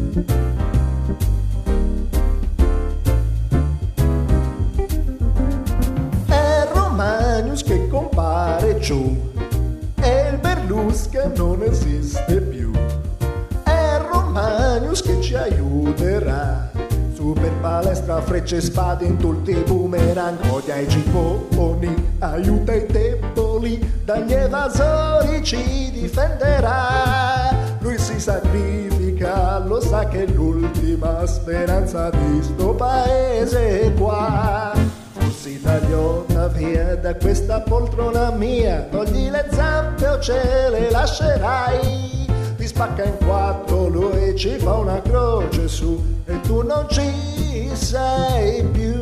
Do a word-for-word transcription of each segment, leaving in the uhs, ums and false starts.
È Romanius che compare giù, è il Berlus che non esiste più. È Romanius che ci aiuterà, super palestra, frecce, spade, indulti, boomerang, odia i gipponi, aiuta i deboli, dagli evasori ci difenderà. Lui si sacrifica, lo sa che è l'ultima speranza di sto paese qua. Fossi italiana via da questa poltrona mia, togli le zampe o ce le lascerai. Ti spacca in quattro lui, ci fa una croce su e tu non ci sei più.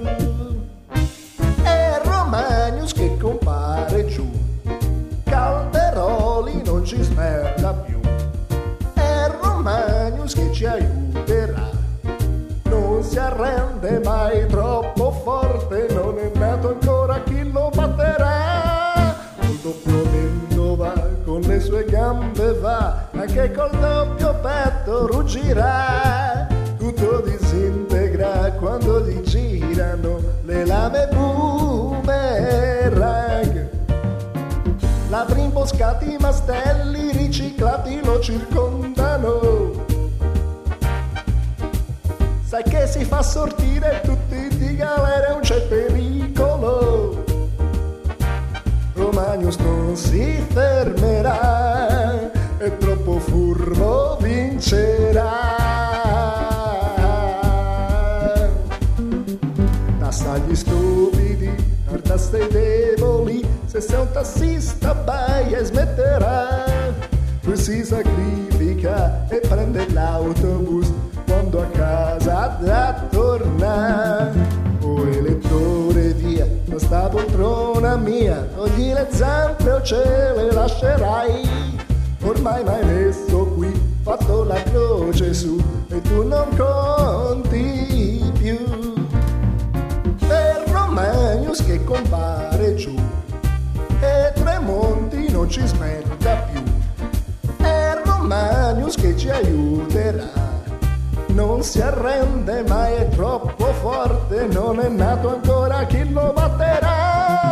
È Romanius che compare giù, Calderoli non ci smerda più. È Romanius che ci aiuterà, non si arrende mai, troppo forte, non è nato ancora chi lo batterà. Col doppio vento va, con le sue gambe va, anche col doppio petto ruggirà. Tutto disintegra quando gli girano le lame boomerang. Ladri imboscati, mastelli riciclati lo circondano. Sai che si fa sortire tutti di galera, non c'è pericolo. Romanius non si fermerà, è troppo furbo, vincerà. Tassa agli stupidi, tartasse ai deboli, se sei un tassista vai e smetterà. Lui si sacrifica e prende l'autobus quando a casa da tornare. Oh elettore via, da sta poltrona mia, togli le zampe o ce le lascerai. Ormai m'hai messo qui, fatto la croce su e tu non conti più. È Romanius che compare giù e Tremonti non ci smerda più. È Romanius che ci aiuterà, non si arrende mai, è troppo forte, non è nato ancora chi lo batterà.